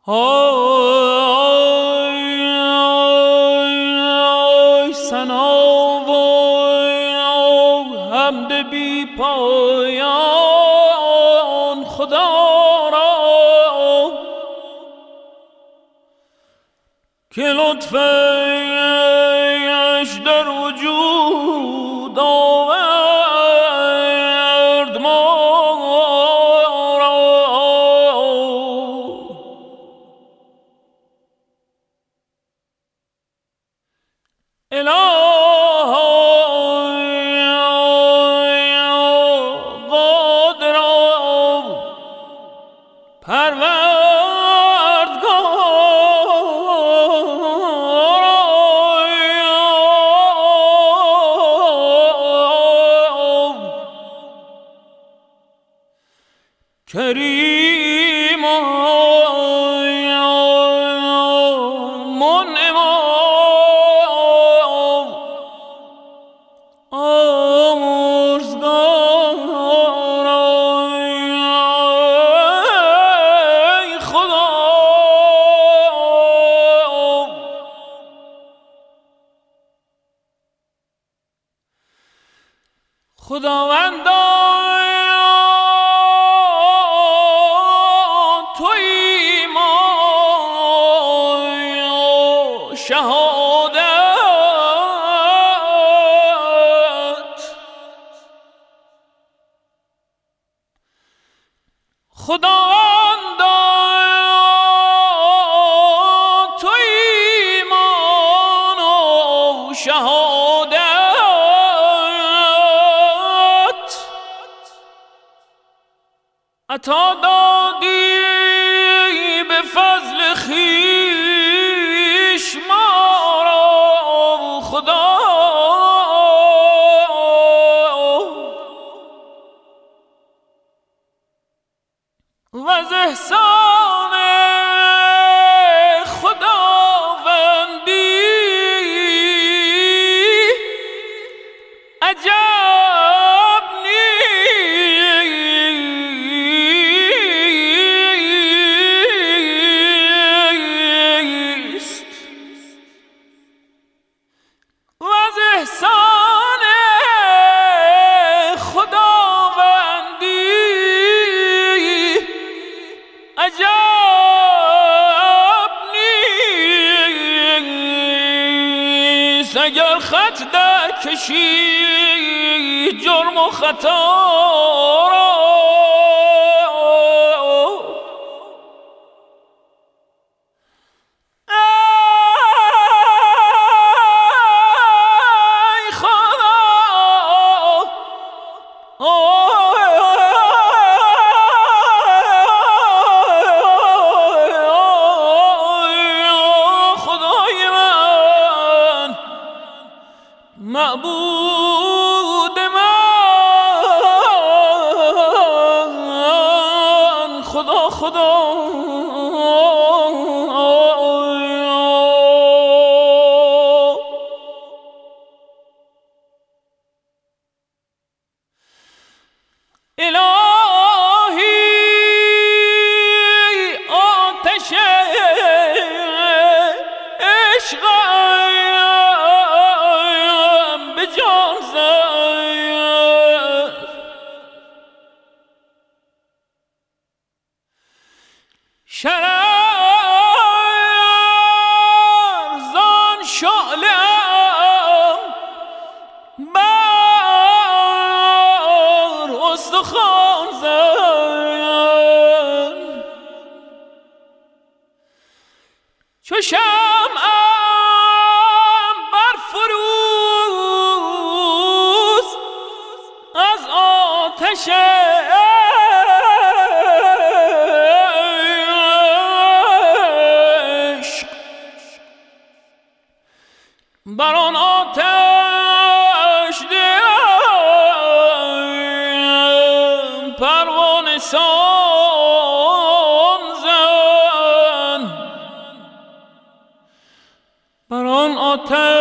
آی سنا و حمد بی پایان خدا را که لطفش در وجود آورد ما را. کریم منعم آمرزگار ای خدا خداوندا شهادت خداوندا تو ایمان و شهادت عطا دادی به فضل خویش ما را خدا و از احسان خداوندی عجب نیست و از احسان خداوندی عجب نیست اگر خط در کشی جرم و خطا را ای خدا خدای من معبود من خدا خدا الهی آتش عشقم به جان زد شرر زان شعله‌ام بر استخوان زد چو شمعم بر فروز از آتش عشق بر آن آتش دلم پروانه سان زن بر آن آتش